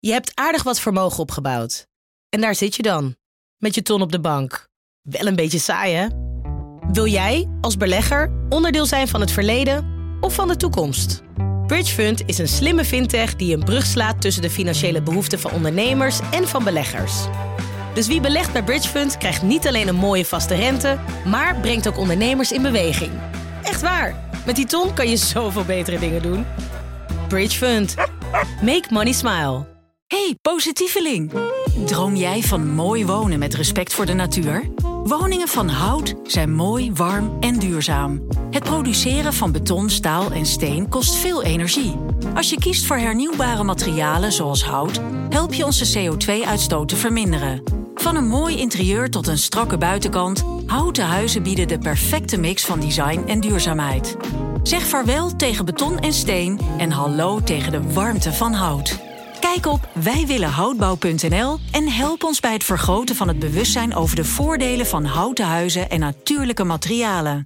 Je hebt aardig wat vermogen opgebouwd. En daar zit je dan, met je ton op de bank. Wel een beetje saai, hè? Wil jij, als belegger, onderdeel zijn van het verleden of van de toekomst? Bridgefund is een slimme fintech die een brug slaat tussen de financiële behoeften van ondernemers en van beleggers. Dus wie belegt bij Bridgefund krijgt niet alleen een mooie vaste rente, maar brengt ook ondernemers in beweging. Echt waar! Met die ton kan je zoveel betere dingen doen. Bridgefund. Make money smile. Hey, positieveling! Droom jij van mooi wonen met respect voor de natuur? Woningen van hout zijn mooi, warm en duurzaam. Het produceren van beton, staal en steen kost veel energie. Als je kiest voor hernieuwbare materialen zoals hout, help je onze CO2-uitstoot te verminderen. Van een mooi interieur tot een strakke buitenkant, houten huizen bieden de perfecte mix van design en duurzaamheid. Zeg vaarwel tegen beton en steen en hallo tegen de warmte van hout. Kijk op wijwillenhoutbouw.nl en help ons bij het vergroten van het bewustzijn over de voordelen van houten huizen en natuurlijke materialen.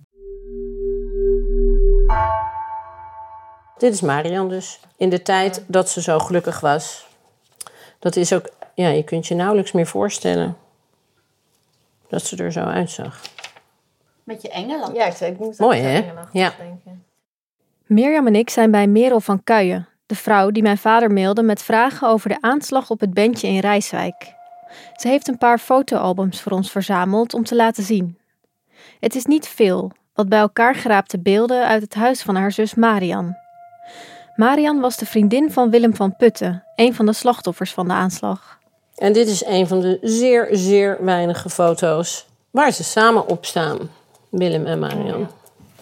Dit is Marian dus. In de tijd dat ze zo gelukkig was. Dat is ook, ja, je kunt je nauwelijks meer voorstellen dat ze er zo uitzag. Met je engeland. Ja, ik moet mooi, hè? Ja. Denken. Mirjam en ik zijn bij Merel van Kuijen, de vrouw die mijn vader mailde met vragen over de aanslag op het bandje in Rijswijk. Ze heeft een paar fotoalbums voor ons verzameld om te laten zien. Het is niet veel, wat bij elkaar geraapte beelden uit het huis van haar zus Marian. Marian was de vriendin van Willem van Putten, een van de slachtoffers van de aanslag. En dit is een van de zeer, zeer weinige foto's waar ze samen op staan. Willem en Marian. Ja.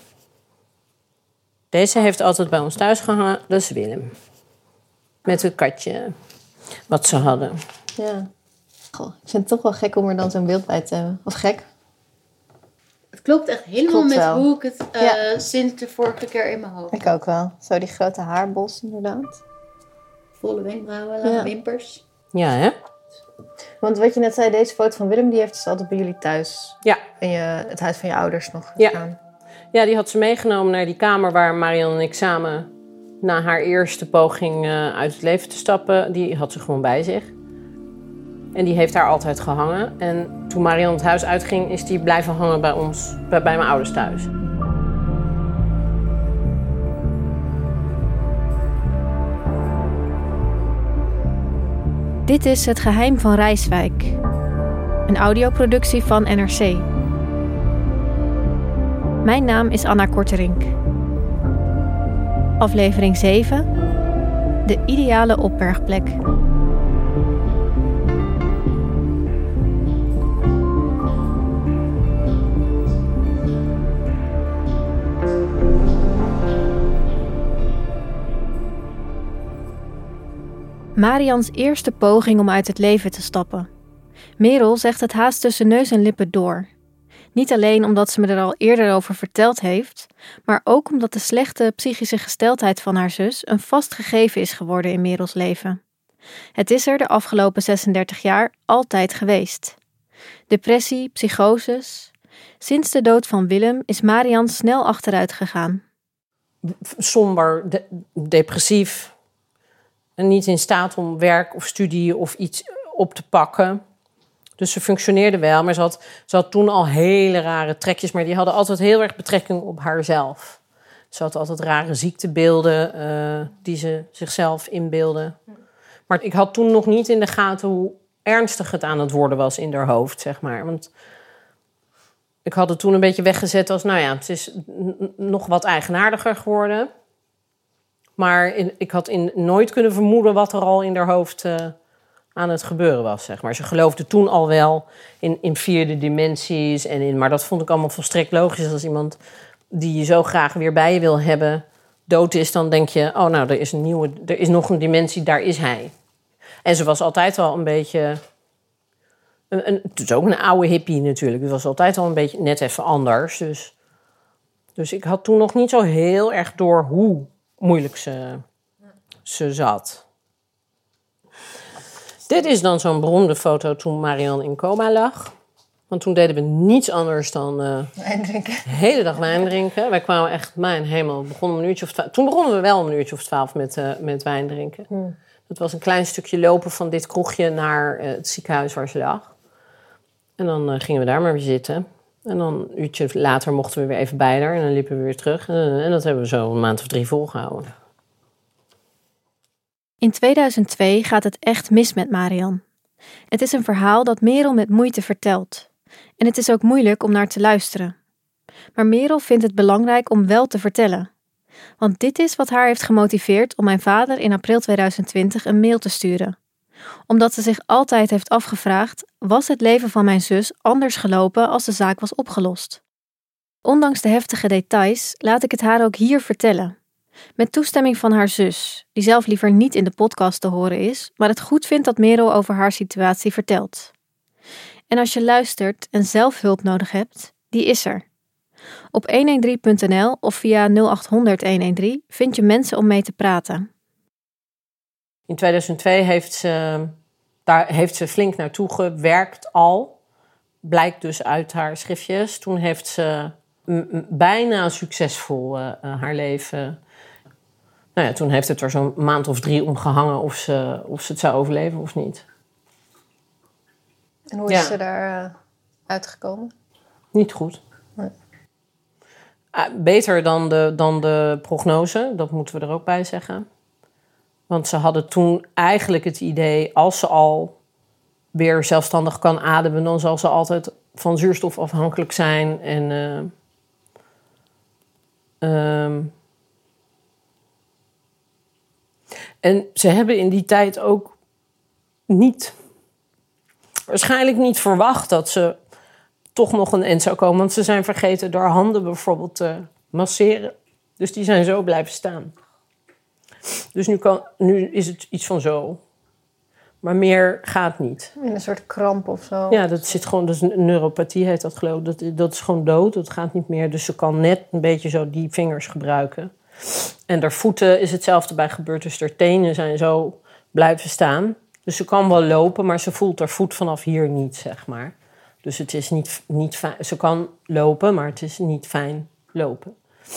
Deze heeft altijd bij ons thuis gehangen. Dat is Willem. Met het katje wat ze hadden. Ja. Goh, ik vind het toch wel gek om er dan zo'n beeld bij te hebben. Of gek? Het klopt echt helemaal Klopt met wel. hoe ik het sinds de vorige keer in mijn hoofd. Ik ook wel. Zo die grote haarbos inderdaad. Volle wenkbrauwen, lange wimpers. Ja, hè? Want wat je net zei, deze foto van Willem, die heeft dus altijd bij jullie thuis. Ja. In het huis van je ouders nog Ja. gestaan. Ja, die had ze meegenomen naar die kamer waar Marian en ik samen na haar eerste poging uit het leven te stappen, die had ze gewoon bij zich. En die heeft daar altijd gehangen. En toen Marian het huis uitging, is die blijven hangen bij ons, bij mijn ouders thuis. Dit is Het Geheim van Rijswijk. Een audioproductie van NRC. Mijn naam is Anna Korterink. Aflevering 7. De ideale opbergplek. Marians eerste poging om uit het leven te stappen. Merel zegt het haast tussen neus en lippen door. Niet alleen omdat ze me er al eerder over verteld heeft, maar ook omdat de slechte psychische gesteldheid van haar zus een vast gegeven is geworden in Merels leven. Het is er de afgelopen 36 jaar altijd geweest. Depressie, psychoses. Sinds de dood van Willem is Marian snel achteruit gegaan. Somber, depressief. En niet in staat om werk of studie of iets op te pakken. Dus ze functioneerde wel, maar ze had toen al hele rare trekjes. Maar die hadden altijd heel erg betrekking op haarzelf. Ze had altijd rare ziektebeelden die ze zichzelf inbeelde. Maar ik had toen nog niet in de gaten hoe ernstig het aan het worden was in haar hoofd, zeg maar. Want ik had het toen een beetje weggezet als, nou ja, het is nog wat eigenaardiger geworden. Maar ik had nooit kunnen vermoeden wat er al in haar hoofd aan het gebeuren was, zeg maar. Ze geloofde toen al wel in vierde dimensies. Maar dat vond ik allemaal volstrekt logisch. Als iemand die je zo graag weer bij je wil hebben dood is, dan denk je, oh nou, er is nog een dimensie, daar is hij. En ze was altijd al een beetje... Het is ook een oude hippie natuurlijk. Het was altijd al een beetje net even anders. Dus ik had toen nog niet zo heel erg door hoe moeilijk ze zat. Dit is dan zo'n beroemde foto toen Marian in coma lag. Want toen deden we niets anders dan Wijn drinken. de hele dag wijn drinken. Wij kwamen echt, mijn hemel, toen begonnen we wel om een uurtje of 12 met wijn drinken. Het was een klein stukje lopen van dit kroegje naar het ziekenhuis waar ze lag. En dan gingen we daar maar weer zitten. En dan een uurtje later mochten we weer even bij haar. En dan liepen we weer terug. En dat hebben we zo een maand of 3 volgehouden. In 2002 gaat het echt mis met Marian. Het is een verhaal dat Merel met moeite vertelt. En het is ook moeilijk om naar te luisteren. Maar Merel vindt het belangrijk om wel te vertellen. Want dit is wat haar heeft gemotiveerd om mijn vader in april 2020 een mail te sturen. Omdat ze zich altijd heeft afgevraagd, was het leven van mijn zus anders gelopen als de zaak was opgelost? Ondanks de heftige details laat ik het haar ook hier vertellen. Met toestemming van haar zus, die zelf liever niet in de podcast te horen is, maar het goed vindt dat Merel over haar situatie vertelt. En als je luistert en zelf hulp nodig hebt, die is er. Op 113.nl of via 0800 113 vind je mensen om mee te praten. In 2002 heeft ze flink naartoe gewerkt al. Blijkt dus uit haar schriftjes. Toen heeft ze bijna succesvol haar leven. Nou ja, toen heeft het er zo'n maand of 3 om gehangen of ze het zou overleven of niet. En hoe is ze daar uitgekomen? Niet goed. Nee. Beter dan de prognose, dat moeten we er ook bij zeggen. Want ze hadden toen eigenlijk het idee, als ze al weer zelfstandig kan ademen, dan zal ze altijd van zuurstof afhankelijk zijn. En ze hebben in die tijd ook waarschijnlijk niet verwacht dat ze toch nog een eind zou komen. Want ze zijn vergeten haar handen bijvoorbeeld te masseren. Dus die zijn zo blijven staan. Dus nu is het iets van zo. Maar meer gaat niet. In een soort kramp of zo. Ja, dat zit gewoon, dus neuropathie heet dat geloof ik. Dat is gewoon dood, dat gaat niet meer. Dus ze kan net een beetje zo die vingers gebruiken. En haar voeten is hetzelfde bij gebeurd. Dus haar tenen zijn zo blijven staan. Dus ze kan wel lopen, maar ze voelt haar voet vanaf hier niet, zeg maar. Dus het is niet fijn. Ze kan lopen, maar het is niet fijn lopen.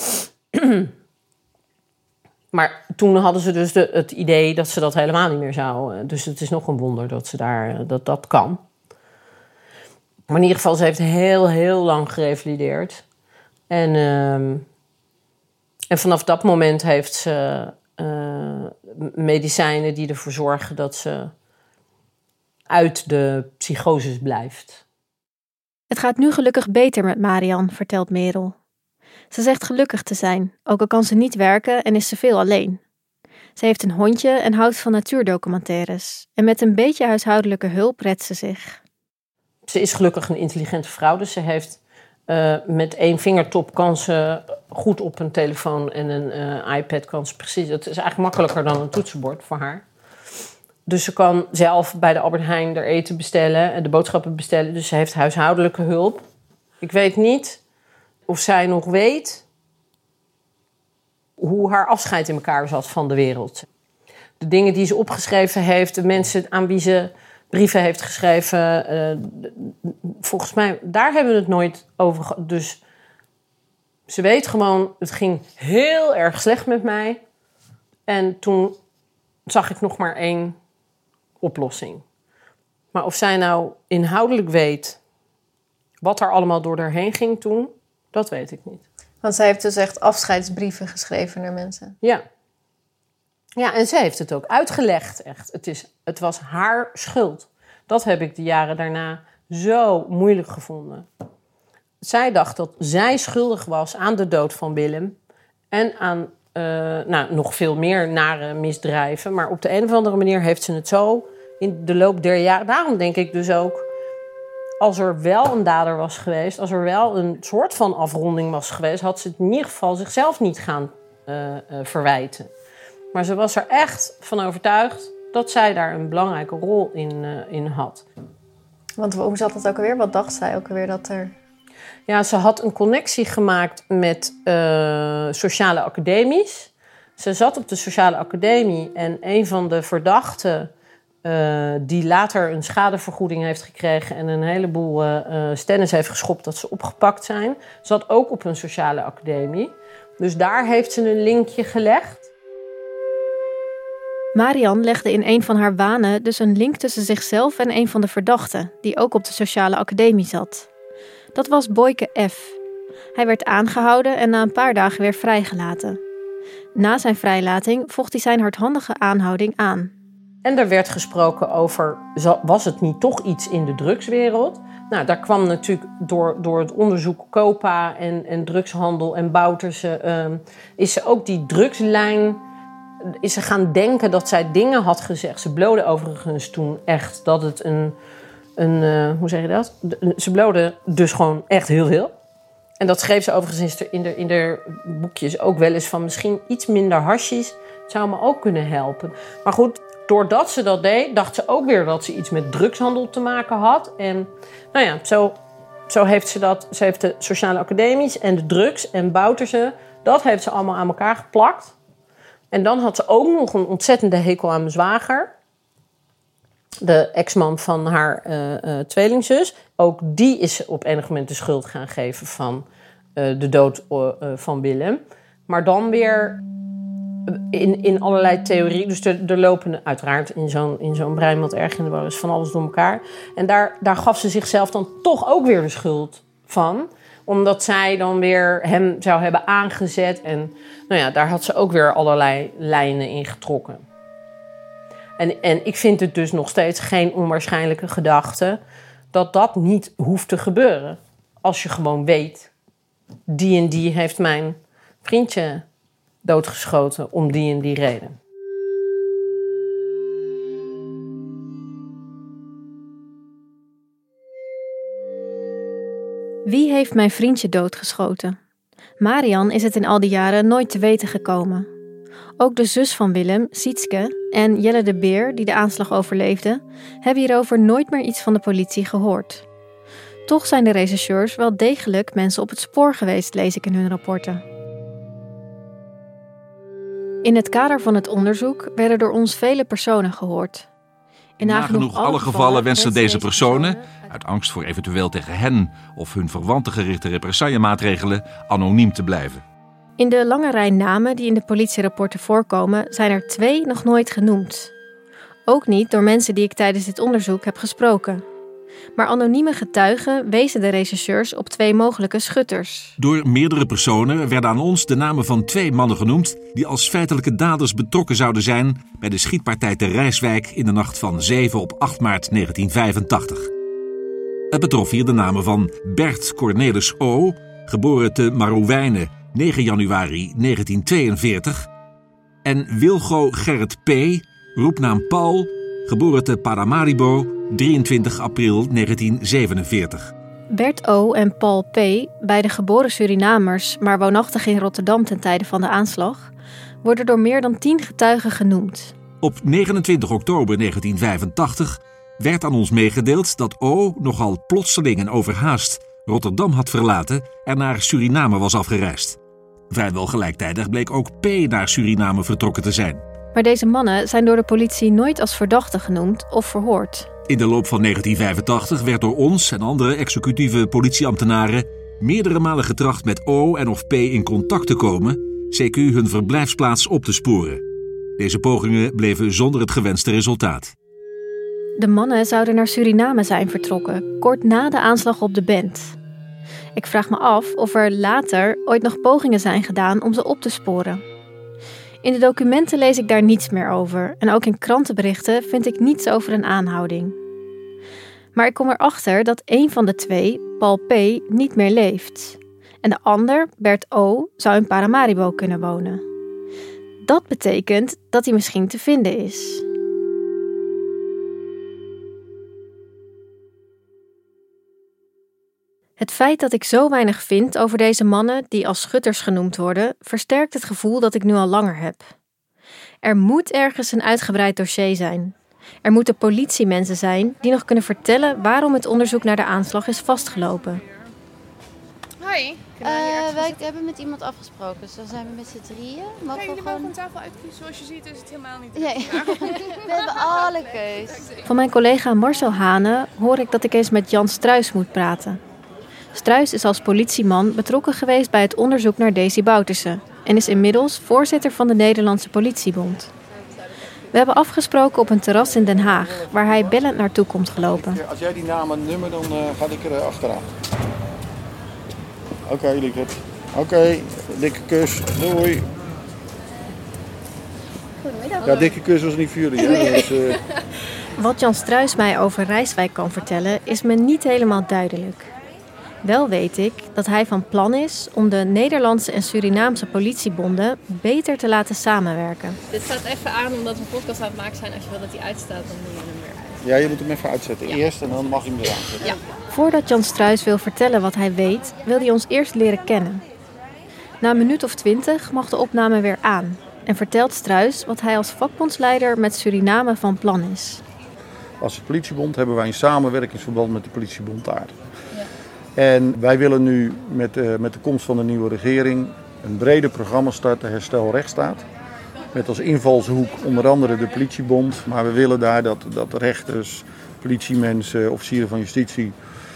Maar toen hadden ze dus het idee dat ze dat helemaal niet meer zou. Dus het is nog een wonder dat ze dat kan. Maar in ieder geval, ze heeft heel, heel lang gerevalideerd. En vanaf dat moment heeft ze medicijnen die ervoor zorgen dat ze uit de psychoses blijft. Het gaat nu gelukkig beter met Marian, vertelt Merel. Ze zegt gelukkig te zijn, ook al kan ze niet werken en is ze veel alleen. Ze heeft een hondje en houdt van natuurdocumentaires. En met een beetje huishoudelijke hulp redt ze zich. Ze is gelukkig een intelligente vrouw, dus ze heeft met 1 vingertop kan ze goed op een telefoon en een iPad kan ze precies. Het is eigenlijk makkelijker dan een toetsenbord voor haar. Dus ze kan zelf bij de Albert Heijn haar eten bestellen en de boodschappen bestellen. Dus ze heeft huishoudelijke hulp. Ik weet niet of zij nog weet hoe haar afscheid in elkaar zat van de wereld. De dingen die ze opgeschreven heeft, de mensen aan wie ze brieven heeft geschreven. Volgens mij, daar hebben we het nooit over. Dus ze weet gewoon, het ging heel erg slecht met mij. En toen zag ik nog maar 1 oplossing. Maar of zij nou inhoudelijk weet wat er allemaal door haar heen ging toen, dat weet ik niet. Want zij heeft dus echt afscheidsbrieven geschreven naar mensen. Ja. Ja, en ze heeft het ook uitgelegd, echt. Het was haar schuld. Dat heb ik de jaren daarna zo moeilijk gevonden. Zij dacht dat zij schuldig was aan de dood van Willem. En aan nog veel meer nare misdrijven. Maar op de een of andere manier heeft ze het zo in de loop der jaren. Daarom denk ik dus ook, als er wel een dader was geweest, als er wel een soort van afronding was geweest, had ze het in ieder geval zichzelf niet gaan verwijten. Maar ze was er echt van overtuigd dat zij daar een belangrijke rol in had. Want hoe zat het ook alweer? Wat dacht zij ook alweer dat er... Ja, ze had een connectie gemaakt met sociale academies. Ze zat op de sociale academie en een van de verdachten die later een schadevergoeding heeft gekregen en een heleboel stennis heeft geschopt dat ze opgepakt zijn, zat ook op een sociale academie. Dus daar heeft ze een linkje gelegd. Marian legde in een van haar wanen dus een link tussen zichzelf en een van de verdachten, die ook op de sociale academie zat. Dat was Boyke F. Hij werd aangehouden en na een paar dagen weer vrijgelaten. Na zijn vrijlating vocht hij zijn hardhandige aanhouding aan. En er werd gesproken over, was het niet toch iets in de drugswereld? Nou, daar kwam natuurlijk door het onderzoek COPA en drugshandel en Bouterse... is ze ook die drugslijn... is ze gaan denken dat zij dingen had gezegd. Ze blode overigens toen echt dat het hoe zeg je dat? Ze blode dus gewoon echt heel veel. En dat schreef ze overigens in de boekjes ook wel eens van... misschien iets minder hashish zou me ook kunnen helpen. Maar goed, doordat ze dat deed, dacht ze ook weer dat ze iets met drugshandel te maken had. En nou ja, zo heeft ze dat. Ze heeft de sociale academies en de drugs en Bouterse. Dat heeft ze allemaal aan elkaar geplakt. En dan had ze ook nog een ontzettende hekel aan mijn zwager. De ex-man van haar tweelingzus. Ook die is op enig moment de schuld gaan geven van de dood van Willem. Maar dan weer in allerlei theorieën. Dus er lopen uiteraard in zo'n brein wat erg in de war is van alles door elkaar. En daar gaf ze zichzelf dan toch ook weer de schuld van. Omdat zij dan weer hem zou hebben aangezet. En nou ja, daar had ze ook weer allerlei lijnen in getrokken. En ik vind het dus nog steeds geen onwaarschijnlijke gedachte dat dat niet hoeft te gebeuren. Als je gewoon weet, die en die heeft mijn vriendje doodgeschoten om die en die reden. Wie heeft mijn vriendje doodgeschoten? Marian is het in al die jaren nooit te weten gekomen. Ook de zus van Willem, Sietske, en Jelle de Beer, die de aanslag overleefde, hebben hierover nooit meer iets van de politie gehoord. Toch zijn de rechercheurs wel degelijk mensen op het spoor geweest, lees ik in hun rapporten. In het kader van het onderzoek werden door ons vele personen gehoord. In nagenoeg alle gevallen wensen deze personen, uit angst voor eventueel tegen hen of hun verwanten gerichte represaillemaatregelen, anoniem te blijven. In de lange rij namen die in de politierapporten voorkomen, zijn er 2 nog nooit genoemd. Ook niet door mensen die ik tijdens dit onderzoek heb gesproken. Maar anonieme getuigen wezen de rechercheurs op 2 mogelijke schutters. Door meerdere personen werden aan ons de namen van 2 mannen genoemd die als feitelijke daders betrokken zouden zijn bij de schietpartij te Rijswijk in de nacht van 7 op 8 maart 1985. Het betrof hier de namen van Bert Cornelis O., geboren te Marowijne 9 januari 1942, en Wilgo Gerrit P., roepnaam Paul, geboren te Paramaribo 23 april 1947. Bert O. en Paul P., beide geboren Surinamers, maar woonachtig in Rotterdam ten tijde van de aanslag, worden door meer dan 10 getuigen genoemd. Op 29 oktober 1985 werd aan ons meegedeeld dat O. nogal plotseling en overhaast Rotterdam had verlaten en naar Suriname was afgereisd. Vrijwel gelijktijdig bleek ook P. naar Suriname vertrokken te zijn. Maar deze mannen zijn door de politie nooit als verdachten genoemd of verhoord. In de loop van 1985 werd door ons en andere executieve politieambtenaren meerdere malen getracht met O en of P in contact te komen, CQ hun verblijfsplaats op te sporen. Deze pogingen bleven zonder het gewenste resultaat. De mannen zouden naar Suriname zijn vertrokken, kort na de aanslag op de band. Ik vraag me af of er later ooit nog pogingen zijn gedaan om ze op te sporen. In de documenten lees ik daar niets meer over en ook in krantenberichten vind ik niets over een aanhouding. Maar ik kom erachter dat een van de 2, Paul P., niet meer leeft. En de ander, Bert O., zou in Paramaribo kunnen wonen. Dat betekent dat hij misschien te vinden is. Het feit dat ik zo weinig vind over deze mannen die als schutters genoemd worden, versterkt het gevoel dat ik nu al langer heb. Er moet ergens een uitgebreid dossier zijn. Er moeten politiemensen zijn die nog kunnen vertellen waarom het onderzoek naar de aanslag is vastgelopen. Hoi. Wij hebben met iemand afgesproken, dus dan zijn we met z'n 3. Mogen we gewoon een tafel uitkiezen? Zoals je ziet is het helemaal niet. Nee. We hebben alle keus. Van mijn collega Marcel Hane hoor ik dat ik eens met Jan Struijs moet praten. Struijs is als politieman betrokken geweest bij het onderzoek naar Daisy Bouterse en is inmiddels voorzitter van de Nederlandse Politiebond. We hebben afgesproken op een terras in Den Haag, waar hij bellend naartoe komt gelopen. Als jij die naam en nummer, dan ga ik er achteraan. Oké, lieverd. Oké, dikke kus. Doei. Goedemiddag. Ja, dikke kus was niet voor jullie. Hè? Dus, Wat Jan Struijs mij over Rijswijk kan vertellen, is me niet helemaal duidelijk. Wel weet ik dat hij van plan is om de Nederlandse en Surinaamse politiebonden beter te laten samenwerken. Dit staat even aan omdat we een podcast aan het maken zijn. Als je wil dat die uitstaat, dan moet je hem weer uit. ja, je moet hem even uitzetten. Eerst en dan mag je hem eraan zetten. Ja. Voordat Jan Struijs wil vertellen wat hij weet, wil hij ons eerst leren kennen. Na een minuut of 20 mag de opname weer aan en vertelt Struijs wat hij als vakbondsleider met Suriname van plan is. Als politiebond hebben wij een samenwerkingsverband met de politiebond daar. Ja. En wij willen nu met de komst van de nieuwe regering een breder programma starten, Herstel Rechtsstaat. Met als invalshoek onder andere de politiebond. Maar we willen daar dat rechters, politiemensen, officieren van justitie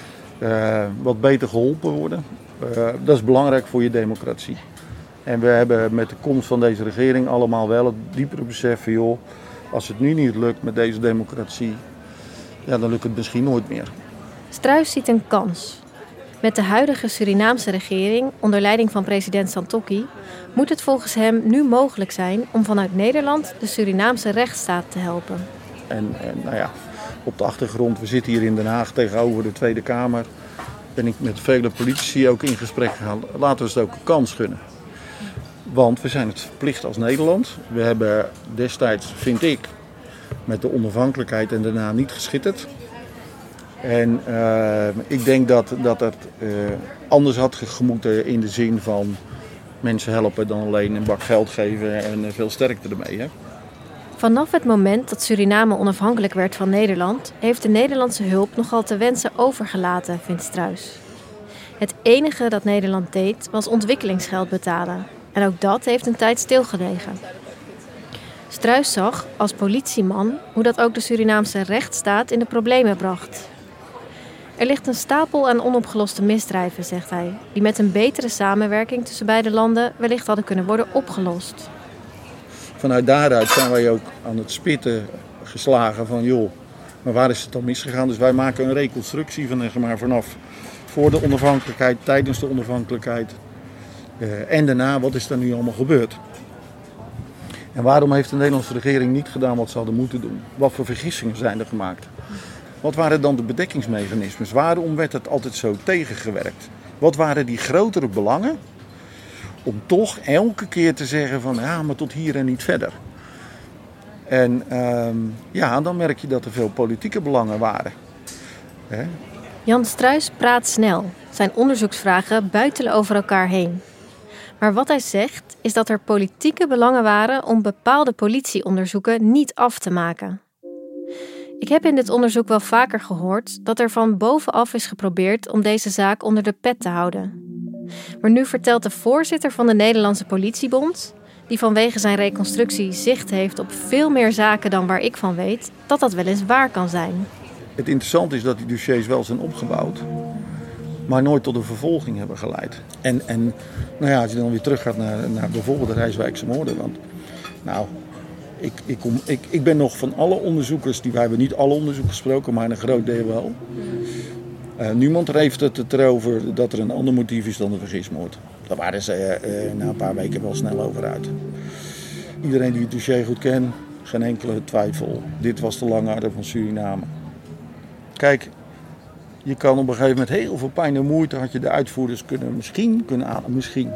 wat beter geholpen worden. Dat is belangrijk voor je democratie. En we hebben met de komst van deze regering allemaal wel het diepere besef van, joh, als het nu niet lukt met deze democratie, ja, dan lukt het misschien nooit meer. Struijs ziet een kans. Met de huidige Surinaamse regering, onder leiding van president Santokki, moet het volgens hem nu mogelijk zijn om vanuit Nederland de Surinaamse rechtsstaat te helpen. En nou ja, op de achtergrond, we zitten hier in Den Haag tegenover de Tweede Kamer, ben ik met vele politici ook in gesprek gegaan. Laten we het ook een kans gunnen. Want we zijn het verplicht als Nederland. We hebben destijds, vind ik, met de onafhankelijkheid en daarna niet geschitterd. En ik denk dat het anders had gemoeten in de zin van mensen helpen dan alleen een bak geld geven en veel sterkte ermee. Hè? Vanaf het moment dat Suriname onafhankelijk werd van Nederland, heeft de Nederlandse hulp nogal te wensen overgelaten, vindt Struijs. Het enige dat Nederland deed was ontwikkelingsgeld betalen. En ook dat heeft een tijd stilgelegen. Struijs zag als politieman hoe dat ook de Surinaamse rechtsstaat in de problemen bracht. Er ligt een stapel aan onopgeloste misdrijven, zegt hij, die met een betere samenwerking tussen beide landen wellicht hadden kunnen worden opgelost. Vanuit daaruit zijn wij ook aan het spitten geslagen van, joh, maar waar is het dan misgegaan? Dus wij maken een reconstructie van, vanaf voor de onafhankelijkheid, tijdens de onafhankelijkheid en daarna, wat is er nu allemaal gebeurd? En waarom heeft de Nederlandse regering niet gedaan wat ze hadden moeten doen? Wat voor vergissingen zijn er gemaakt? Wat waren dan de bedekkingsmechanismes? Waarom werd het altijd zo tegengewerkt? Wat waren die grotere belangen om toch elke keer te zeggen van, ja, maar tot hier en niet verder? En dan merk je dat er veel politieke belangen waren. Hè? Jan Struijs praat snel. Zijn onderzoeksvragen buitelen over elkaar heen. Maar wat hij zegt is dat er politieke belangen waren om bepaalde politieonderzoeken niet af te maken. Ik heb in dit onderzoek wel vaker gehoord dat er van bovenaf is geprobeerd om deze zaak onder de pet te houden. Maar nu vertelt de voorzitter van de Nederlandse Politiebond, die vanwege zijn reconstructie zicht heeft op veel meer zaken dan waar ik van weet, dat dat wel eens waar kan zijn. Het interessante is dat die dossiers wel zijn opgebouwd, maar nooit tot een vervolging hebben geleid. En nou ja, als je dan weer teruggaat naar bijvoorbeeld de Rijswijkse moorden. Want nou, ik ben nog van alle onderzoekers, wij hebben niet alle onderzoekers gesproken, maar een groot deel wel. Niemand heeft het erover dat er een ander motief is dan de vergismoord. Daar waren ze na een paar weken wel snel over uit. Iedereen die het dossier goed kent, geen enkele twijfel. Dit was de langaarder van Suriname. Kijk, je kan op een gegeven moment heel veel pijn en moeite, had je de uitvoerders misschien kunnen ademen, misschien.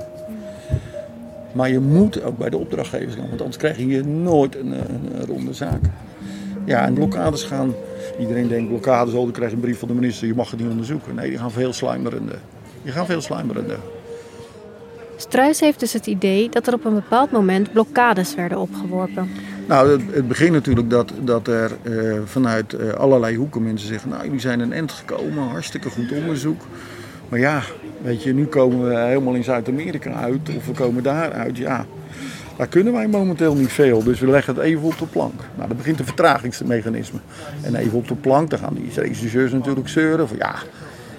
Maar je moet ook bij de opdrachtgevers gaan, want anders krijg je nooit een ronde zaak. Ja, en blokkades gaan, iedereen denkt blokkades, dan krijg je een brief van de minister, je mag het niet onderzoeken. Nee, die gaan veel sluimerender. Struijs heeft dus het idee dat er op een bepaald moment blokkades werden opgeworpen. Nou, het begint natuurlijk dat er vanuit allerlei hoeken mensen zeggen, nou, jullie zijn een eind gekomen, hartstikke goed onderzoek. Maar ja, weet je, nu komen we helemaal in Zuid-Amerika uit of we komen daar uit. Ja, daar kunnen wij momenteel niet veel, dus we leggen het even op de plank. Nou, dan begint een vertragingsmechanisme. En even op de plank, dan gaan die regisseurs natuurlijk zeuren van ja,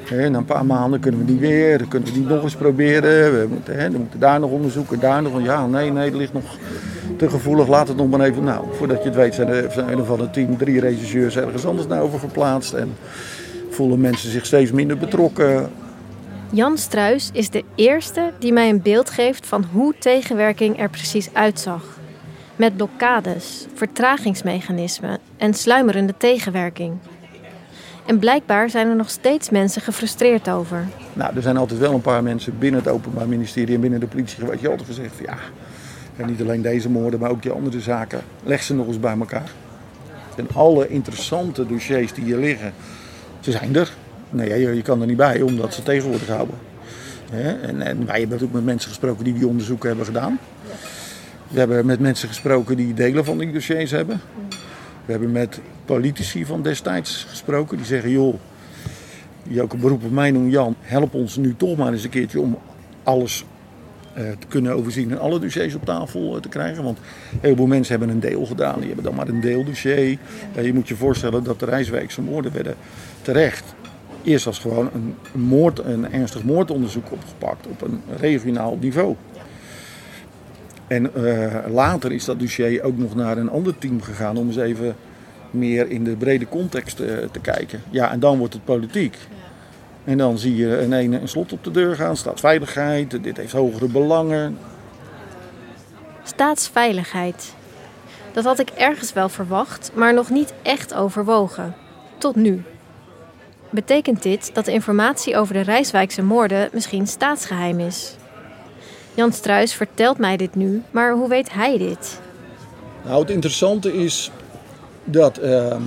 Na een paar maanden kunnen we die weer, dan kunnen we die nog eens proberen. We moeten daar nog onderzoeken, daar nog. Ja, nee, het ligt nog te gevoelig. Laat het nog maar even. Nou, voordat je het weet zijn er van het team 3 regisseurs ergens anders naar over verplaatst. En voelen mensen zich steeds minder betrokken. Jan Struijs is de eerste die mij een beeld geeft van hoe tegenwerking er precies uitzag. Met blokkades, vertragingsmechanismen en sluimerende tegenwerking. En blijkbaar zijn er nog steeds mensen gefrustreerd over. Nou, er zijn altijd wel een paar mensen binnen het Openbaar Ministerie en binnen de politie geweest die altijd gezegd van ja, en niet alleen deze moorden, maar ook die andere zaken, leg ze nog eens bij elkaar. En alle interessante dossiers die hier liggen, ze zijn er. Nee, je kan er niet bij, omdat ze tegen worden gehouden. En wij hebben ook met mensen gesproken die onderzoeken hebben gedaan. We hebben met mensen gesproken die delen van die dossiers hebben. We hebben met politici van destijds gesproken. Die zeggen, joh, die ook een beroep op mij noemen, Jan, help ons nu toch maar eens een keertje om alles te kunnen overzien en alle dossiers op tafel te krijgen. Want een heleboel mensen hebben een deel gedaan, die hebben dan maar een deeldossier. Je moet je voorstellen dat de Rijswijkse moorden werden terecht eerst als gewoon een ernstig moordonderzoek opgepakt op een regionaal niveau. En later is dat dossier ook nog naar een ander team gegaan om eens even meer in de brede context te kijken. Ja, en dan wordt het politiek. En dan zie je een slot op de deur gaan, staatsveiligheid, dit heeft hogere belangen. Staatsveiligheid. Dat had ik ergens wel verwacht, maar nog niet echt overwogen. Tot nu. Betekent dit dat de informatie over de Rijswijkse moorden misschien staatsgeheim is? Jan Struijs vertelt mij dit nu, maar hoe weet hij dit? Nou, het interessante is dat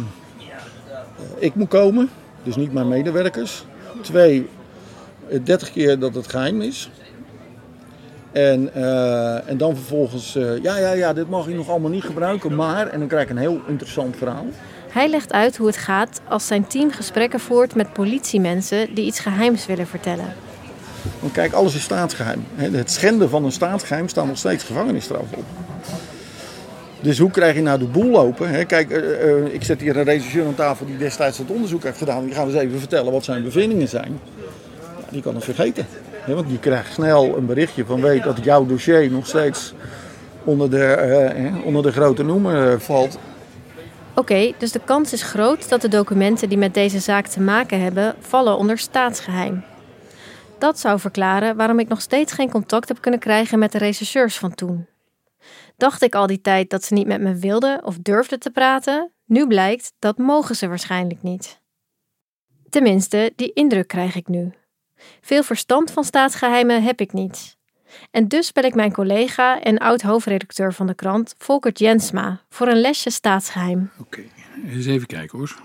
ik moet komen, dus niet mijn medewerkers. 2, 30 keer dat het geheim is. En dan vervolgens, dit mag je nog allemaal niet gebruiken, maar, en dan krijg ik een heel interessant verhaal. Hij legt uit hoe het gaat als zijn team gesprekken voert met politiemensen die iets geheims willen vertellen. Want kijk, alles is staatsgeheim. Het schenden van een staatsgeheim staat nog steeds gevangenisstraf op. Dus hoe krijg je nou de boel open? Kijk, ik zet hier een regisseur aan tafel die destijds het onderzoek heeft gedaan. Die gaat eens even vertellen wat zijn bevindingen zijn. Ja, die kan het vergeten. Want die krijgt snel een berichtje van weet dat jouw dossier nog steeds onder de grote noemer valt. Oké, dus de kans is groot dat de documenten die met deze zaak te maken hebben vallen onder staatsgeheim. Dat zou verklaren waarom ik nog steeds geen contact heb kunnen krijgen met de rechercheurs van toen. Dacht ik al die tijd dat ze niet met me wilden of durfden te praten? Nu blijkt dat mogen ze waarschijnlijk niet. Tenminste, die indruk krijg ik nu. Veel verstand van staatsgeheimen heb ik niet. En dus bel ik mijn collega en oud-hoofdredacteur van de krant, Volkert Jensma, voor een lesje staatsgeheim. Oké, eens even kijken hoor.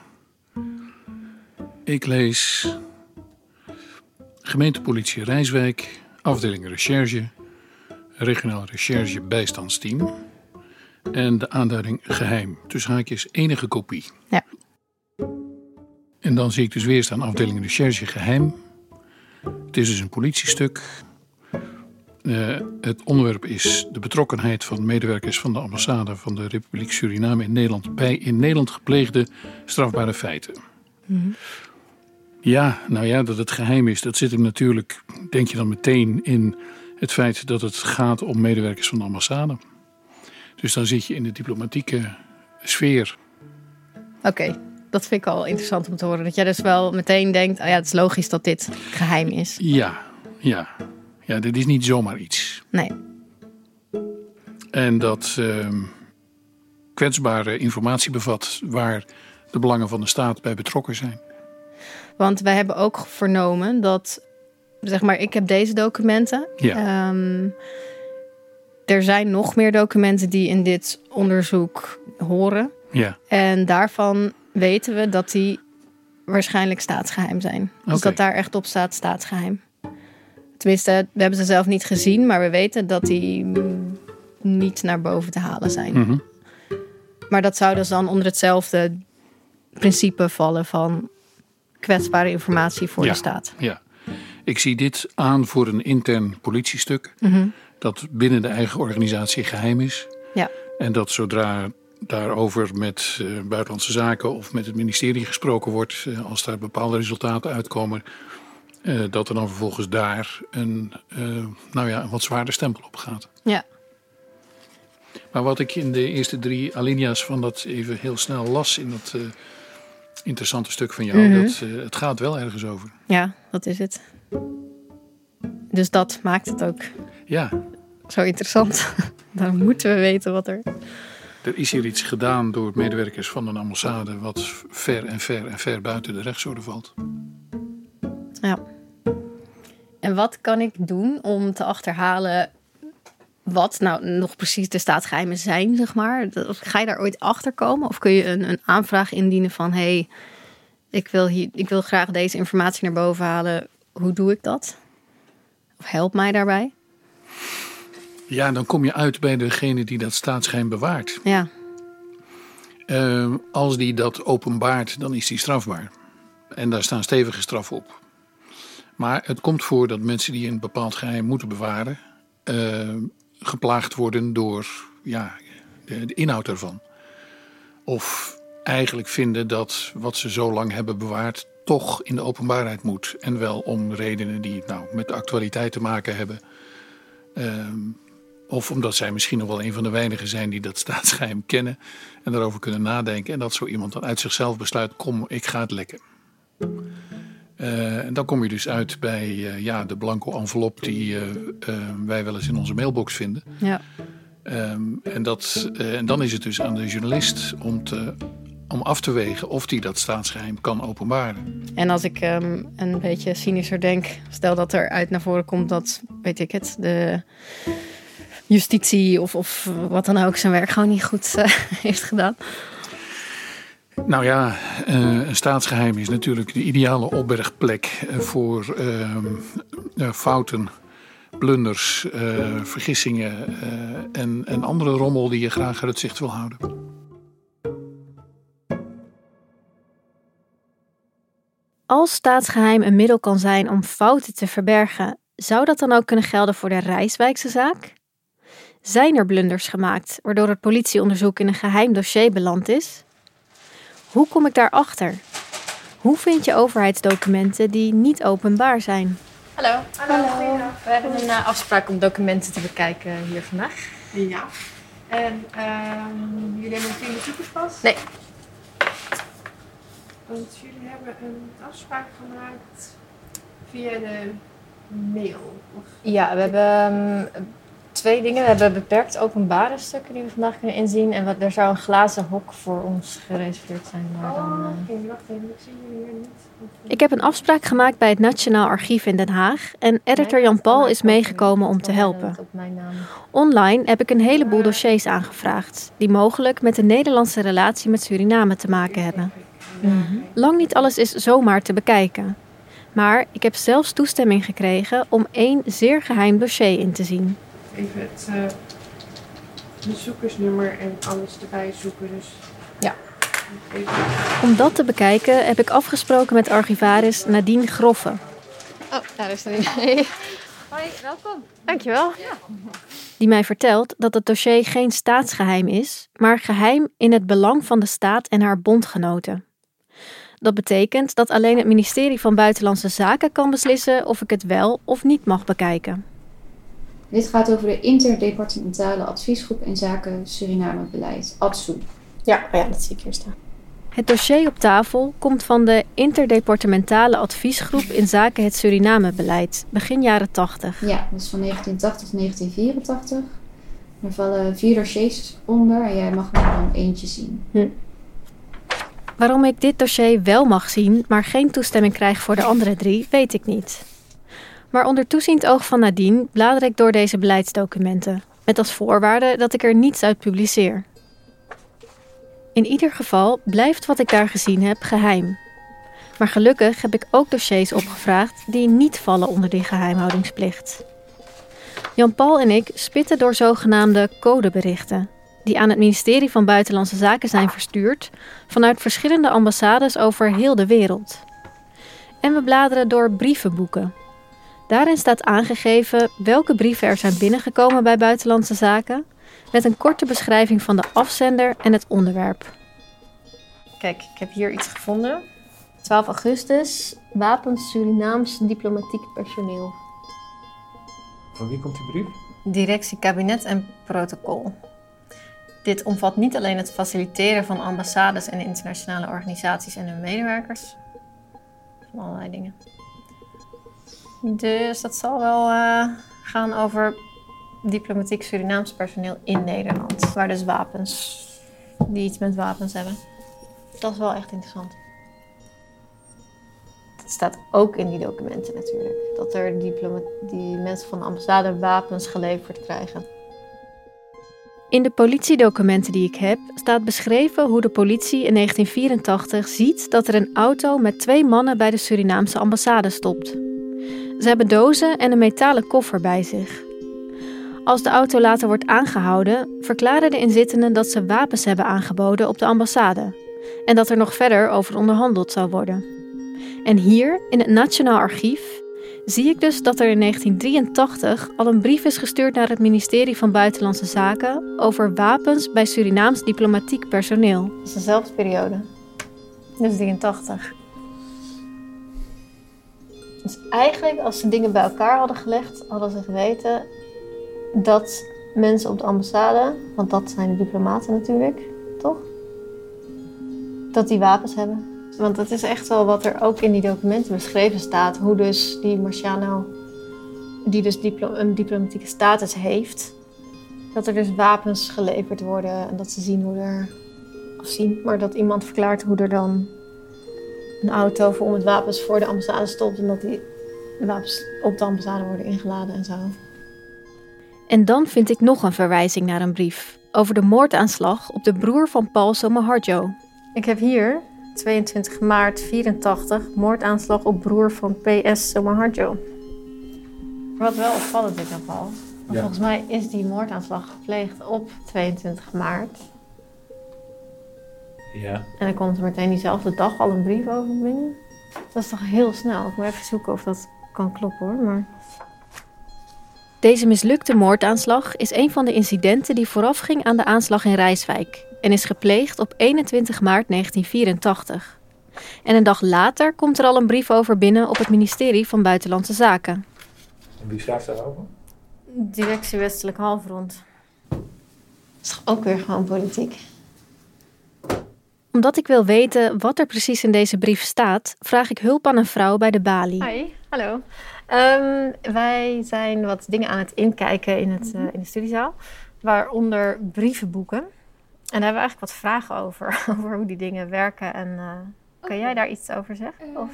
Ik lees gemeentepolitie Rijswijk, afdeling recherche, regionaal recherche bijstandsteam en de aanduiding geheim, tussen haakjes enige kopie. Ja. En dan zie ik dus weer staan afdeling recherche geheim. Het is dus een politiestuk. Het onderwerp is de betrokkenheid van medewerkers van de ambassade van de Republiek Suriname in Nederland bij in Nederland gepleegde strafbare feiten. Mm-hmm. Ja, nou ja, dat het geheim is, dat zit hem natuurlijk, denk je dan meteen in het feit dat het gaat om medewerkers van de ambassade. Dus dan zit je in de diplomatieke sfeer. Oké, dat vind ik al interessant om te horen. Dat jij dus wel meteen denkt, het is logisch dat dit geheim is. Ja, dit is niet zomaar iets. Nee. En dat kwetsbare informatie bevat waar de belangen van de staat bij betrokken zijn. Want wij hebben ook vernomen dat, zeg maar, ik heb deze documenten. Ja. Er zijn nog meer documenten die in dit onderzoek horen. Ja. En daarvan weten we dat die waarschijnlijk staatsgeheim zijn. Dus dat daar echt op staat staatsgeheim. Tenminste, we hebben ze zelf niet gezien, maar we weten dat die niet naar boven te halen zijn. Mm-hmm. Maar dat zou dus dan onder hetzelfde principe vallen van kwetsbare informatie voor de staat. Ja, ik zie dit aan voor een intern politiestuk. Mm-hmm. Dat binnen de eigen organisatie geheim is. Ja. En dat zodra daarover met Buitenlandse Zaken of met het ministerie gesproken wordt, als daar bepaalde resultaten uitkomen, dat er dan vervolgens daar een wat zwaarder stempel op gaat. Ja. Maar wat ik in de eerste 3 alinea's van dat even heel snel las in dat interessante stuk van jou, het gaat wel ergens over. Ja, dat is het. Dus dat maakt het ook zo interessant. Dan moeten we weten wat er... Er is hier iets gedaan door medewerkers van een ambassade wat ver buiten de rechtsorde valt. Ja. En wat kan ik doen om te achterhalen wat nou nog precies de staatsgeheimen zijn, zeg maar? Ga je daar ooit achter komen? Of kun je een aanvraag indienen van... ik wil graag deze informatie naar boven halen. Hoe doe ik dat? Of help mij daarbij? Ja, dan kom je uit bij degene die dat staatsgeheim bewaart. Ja. Als die dat openbaart, dan is die strafbaar. En daar staan stevige straffen op. Maar het komt voor dat mensen die een bepaald geheim moeten bewaren... geplaagd worden door de inhoud ervan. Of eigenlijk vinden dat wat ze zo lang hebben bewaard... toch in de openbaarheid moet. En wel om redenen die met de actualiteit te maken hebben... Of omdat zij misschien nog wel een van de weinigen zijn die dat staatsgeheim kennen en daarover kunnen nadenken. En dat zo iemand dan uit zichzelf besluit, kom, ik ga het lekken. En dan kom je dus uit bij de blanco envelop die wij wel eens in onze mailbox vinden. Ja. En dan is het dus aan de journalist om af te wegen of die dat staatsgeheim kan openbaren. En als ik een beetje cynischer denk, stel dat er uit naar voren komt dat, weet ik het, de justitie of wat dan ook zijn werk gewoon niet goed heeft gedaan. Nou ja, een staatsgeheim is natuurlijk de ideale opbergplek voor fouten, blunders, vergissingen en andere rommel die je graag uit het zicht wil houden. Als staatsgeheim een middel kan zijn om fouten te verbergen, zou dat dan ook kunnen gelden voor de Rijswijkse zaak? Zijn er blunders gemaakt, waardoor het politieonderzoek in een geheim dossier beland is? Hoe kom ik daarachter? Hoe vind je overheidsdocumenten die niet openbaar zijn? Hallo. We hebben een afspraak om documenten te bekijken hier vandaag. Ja. En jullie hebben een bezoekerspas? Nee. Want jullie hebben een afspraak gemaakt via de mail? Of? Ja, we hebben 2 dingen. We hebben beperkt openbare stukken die we vandaag kunnen inzien. En er zou een glazen hok voor ons gereserveerd zijn. Maar oké, wacht even. Ik zie jullie hier niet. Ik heb een afspraak gemaakt bij het Nationaal Archief in Den Haag en editor Jan Paul is meegekomen om te helpen. Online heb ik een heleboel dossiers aangevraagd, die mogelijk met de Nederlandse relatie met Suriname te maken hebben. Lang niet alles is zomaar te bekijken. Maar ik heb zelfs toestemming gekregen om 1 zeer geheim dossier in te zien. Even het bezoekersnummer en alles erbij zoeken. Dus. Ja. Om dat te bekijken heb ik afgesproken met archivaris Nadine Groffe. Oh, daar is Nadine. Hoi, welkom. Dankjewel. Ja. Die mij vertelt dat het dossier geen staatsgeheim is, maar geheim in het belang van de staat en haar bondgenoten. Dat betekent dat alleen het ministerie van Buitenlandse Zaken kan beslissen of ik het wel of niet mag bekijken. Dit gaat over de interdepartementale adviesgroep in zaken Suriname-beleid, ADSOE. Ja, dat zie ik hier staan. Het dossier op tafel komt van de interdepartementale adviesgroep in zaken het Suriname-beleid, begin jaren 80. Ja, dat is van 1980 tot 1984. Er vallen 4 dossiers onder en jij mag er dan eentje zien. Waarom ik dit dossier wel mag zien, maar geen toestemming krijg voor de andere 3, weet ik niet. Maar onder toeziend oog van Nadine blader ik door deze beleidsdocumenten, met als voorwaarde dat ik er niets uit publiceer. In ieder geval blijft wat ik daar gezien heb geheim. Maar gelukkig heb ik ook dossiers opgevraagd die niet vallen onder die geheimhoudingsplicht. Jan Paul en ik spitten door zogenaamde codeberichten, die aan het ministerie van Buitenlandse Zaken zijn verstuurd vanuit verschillende ambassades over heel de wereld. En we bladeren door brievenboeken. Daarin staat aangegeven welke brieven er zijn binnengekomen bij Buitenlandse Zaken, met een korte beschrijving van de afzender en het onderwerp. Kijk, ik heb hier iets gevonden. 12 augustus, wapens Surinaams diplomatiek personeel. Van wie komt die brief? Directie Kabinet en Protocol. Dit omvat niet alleen het faciliteren van ambassades en internationale organisaties en hun medewerkers. Van allerlei dingen. Dus dat zal wel gaan over diplomatiek Surinaams personeel in Nederland. Waar dus wapens, die iets met wapens hebben. Dat is wel echt interessant. Dat staat ook in die documenten natuurlijk. Dat er die mensen van de ambassade wapens geleverd krijgen. In de politiedocumenten die ik heb, staat beschreven hoe de politie in 1984 ziet dat er een auto met 2 mannen bij de Surinaamse ambassade stopt. Ze hebben dozen en een metalen koffer bij zich. Als de auto later wordt aangehouden, verklaren de inzittenden dat ze wapens hebben aangeboden op de ambassade en dat er nog verder over onderhandeld zou worden. En hier, in het Nationaal Archief, zie ik dus dat er in 1983 al een brief is gestuurd naar het ministerie van Buitenlandse Zaken over wapens bij Surinaams diplomatiek personeel. Dat is dezelfde periode. Dus 83. Dus eigenlijk, als ze dingen bij elkaar hadden gelegd, hadden ze geweten dat mensen op de ambassade, want dat zijn de diplomaten natuurlijk, toch? Dat die wapens hebben. Want dat is echt wel wat er ook in die documenten beschreven staat. Hoe dus die Marciano, die dus een diplomatieke status heeft, dat er dus wapens geleverd worden en dat ze zien hoe er, maar dat iemand verklaart hoe er dan een auto vol met wapens voor de ambassade stopt en dat die wapens op de ambassade worden ingeladen en zo. En dan vind ik nog een verwijzing naar een brief over de moordaanslag op de broer van Paul Somoharjo. Ik heb hier 22 maart 84, moordaanslag op broer van PS Somoharjo. Wat wel opvallend is nog wel. Ja. Volgens mij is die moordaanslag gepleegd op 22 maart. Ja. En dan komt er meteen diezelfde dag al een brief over binnen. Dat is toch heel snel. Ik moet even zoeken of dat kan kloppen hoor. Maar... Deze mislukte moordaanslag is een van de incidenten die voorafging aan de aanslag in Rijswijk en is gepleegd op 21 maart 1984. En een dag later komt er al een brief over binnen op het ministerie van Buitenlandse Zaken. En wie schrijft daarover? Directie Westelijk Halfrond. Dat is ook weer gewoon politiek. Omdat ik wil weten wat er precies in deze brief staat, vraag ik hulp aan een vrouw bij de balie. Hi, hallo. Wij zijn wat dingen aan het inkijken in de studiezaal, waaronder brievenboeken. En daar hebben we eigenlijk wat vragen over hoe die dingen werken. En kan jij daar iets over zeggen? Of?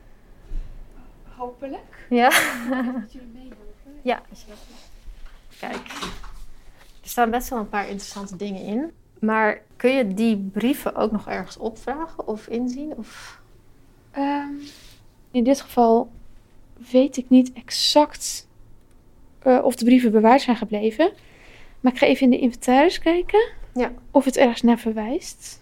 Hopelijk. Ja? Dat jullie meehelpen. Ja. Kijk, er staan best wel een paar interessante dingen in. Maar kun je die brieven ook nog ergens opvragen of inzien? Of? In dit geval weet ik niet exact of de brieven bewaard zijn gebleven. Maar ik ga even in de inventaris kijken. Ja. Of het ergens naar verwijst.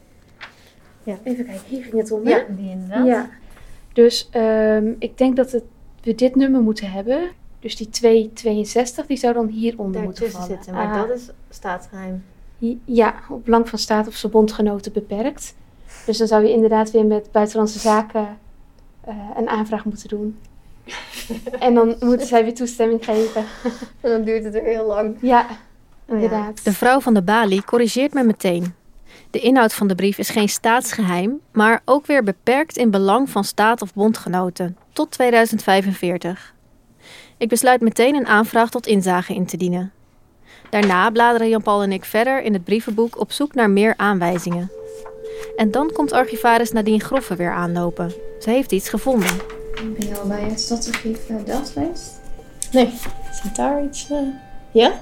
Ja. Even kijken, hier ging het om. Ja, die inderdaad. Ja. Dus ik denk dat we dit nummer moeten hebben. Dus die 262, die zou dan hieronder moeten vallen. Zitten, maar dat is staatsgeheim. Ja, op belang van staat of zijn bondgenoten beperkt. Dus dan zou je inderdaad weer met Buitenlandse Zaken een aanvraag moeten doen. En dan moeten zij weer toestemming geven. En dan duurt het weer heel lang. Ja, inderdaad. De vrouw van de balie corrigeert me meteen. De inhoud van de brief is geen staatsgeheim, maar ook weer beperkt in belang van staat of bondgenoten, tot 2045. Ik besluit meteen een aanvraag tot inzage in te dienen. Daarna bladeren Jan-Paul en ik verder in het brievenboek op zoek naar meer aanwijzingen. En dan komt archivaris Nadine Groffe weer aanlopen. Ze heeft iets gevonden. Ben je al bij het Stadsarchief Delft geweest? Nee. Zit daar iets? Ja?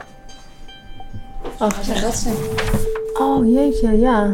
Wat zou dat zijn? Oh jeetje, ja.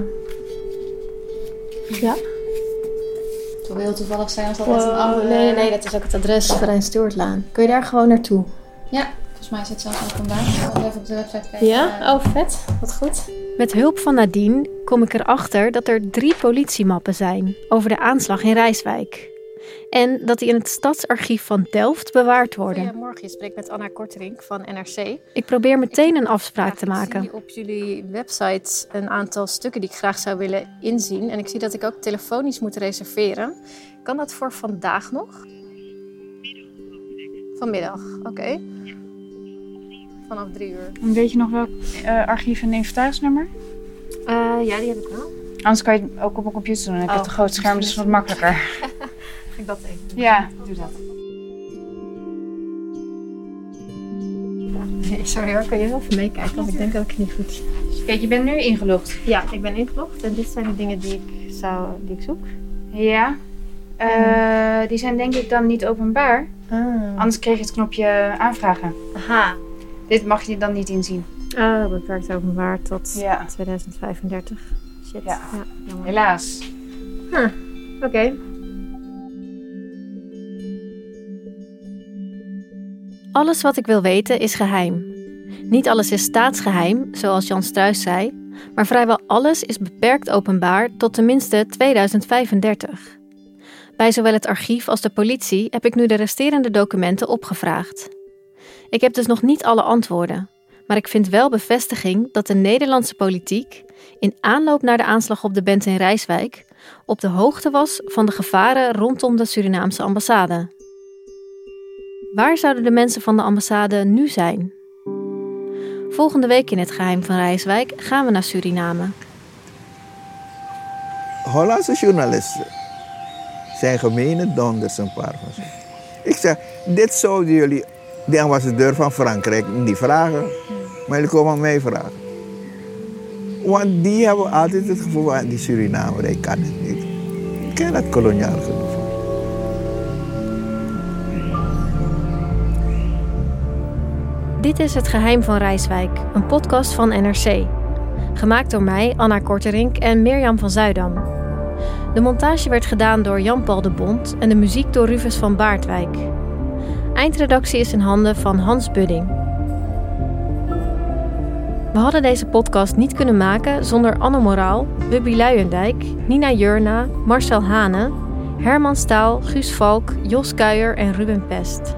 Ja. Het zou heel toevallig zijn als dat met een andere... Nee, dat is ook het adres Verijn Stuartlaan. Kun je daar gewoon naartoe? Ja, volgens mij zit zelfs ook vandaag. Ik zal even op de website kijken. Ja? Oh, vet. Wat goed. Met hulp van Nadine kom ik erachter dat er 3 politiemappen zijn over de aanslag in Rijswijk. En dat die in het Stadsarchief van Delft bewaard worden. Goedemorgen, je spreekt met Anna Korterink van NRC. Ik probeer meteen een afspraak te maken. Ik zie op jullie website een aantal stukken die ik graag zou willen inzien. En ik zie dat ik ook telefonisch moet reserveren. Kan dat voor vandaag nog? Vanmiddag, oké. Vanaf 3 uur. Weet je nog welk archief en inventarisnummer? Ja, die heb ik wel. Anders kan je het ook op mijn computer doen. Dan heb je het een groot scherm, dus wat makkelijker. Ga ik dat even doen? Ja, doe dat. Sorry hoor, kan je heel even meekijken? Want ik denk dat ik het niet goed zie. Kijk, je bent nu ingelogd. Ja, ik ben ingelogd en dit zijn de dingen die ik zoek. Ja. Die zijn denk ik dan niet openbaar. Anders kreeg je het knopje aanvragen. Aha. Dit mag je dan niet inzien. Beperkt openbaar tot 2035. Shit. Ja. Jammer. Helaas. Oké. Alles wat ik wil weten is geheim. Niet alles is staatsgeheim, zoals Jan Struijs zei, maar vrijwel alles is beperkt openbaar tot tenminste 2035. Bij zowel het archief als de politie heb ik nu de resterende documenten opgevraagd. Ik heb dus nog niet alle antwoorden, maar ik vind wel bevestiging dat de Nederlandse politiek, in aanloop naar de aanslag op de band in Rijswijk, op de hoogte was van de gevaren rondom de Surinaamse ambassade. Waar zouden de mensen van de ambassade nu zijn? Volgende week in het geheim van Rijswijk gaan we naar Suriname. Hollandse journalisten zijn gemene donders, een paar van ze. Ik zeg, dit zouden jullie de ambassadeur van Frankrijk niet vragen, maar jullie komen aan mij vragen. Want die hebben altijd het gevoel van die Surinamer, ik kan het niet. Ik ken dat koloniaal gevoel. Dit is Het Geheim van Rijswijk, een podcast van NRC. Gemaakt door mij, Anna Korterink en Mirjam van Zuidam. De montage werd gedaan door Jan-Paul de Bond en de muziek door Rufus van Baardwijk. Eindredactie is in handen van Hans Budding. We hadden deze podcast niet kunnen maken zonder Anne Moraal, Wubby Luijendijk, Nina Jurna, Marcel Hane, Herman Staal, Guus Valk, Jos Kuijer en Ruben Pest.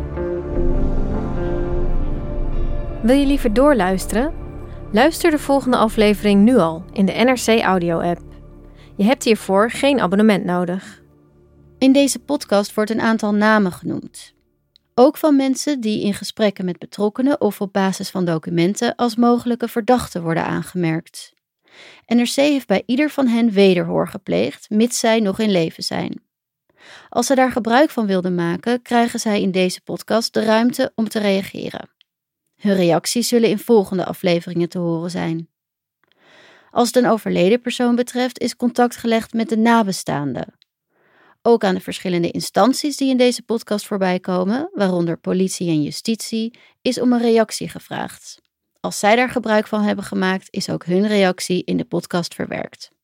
Wil je liever doorluisteren? Luister de volgende aflevering nu al in de NRC Audio-app. Je hebt hiervoor geen abonnement nodig. In deze podcast wordt een aantal namen genoemd. Ook van mensen die in gesprekken met betrokkenen of op basis van documenten als mogelijke verdachten worden aangemerkt. NRC heeft bij ieder van hen wederhoor gepleegd, mits zij nog in leven zijn. Als ze daar gebruik van wilden maken, krijgen zij in deze podcast de ruimte om te reageren. Hun reacties zullen in volgende afleveringen te horen zijn. Als het een overleden persoon betreft, is contact gelegd met de nabestaanden. Ook aan de verschillende instanties die in deze podcast voorbij komen, waaronder politie en justitie, is om een reactie gevraagd. Als zij daar gebruik van hebben gemaakt, is ook hun reactie in de podcast verwerkt.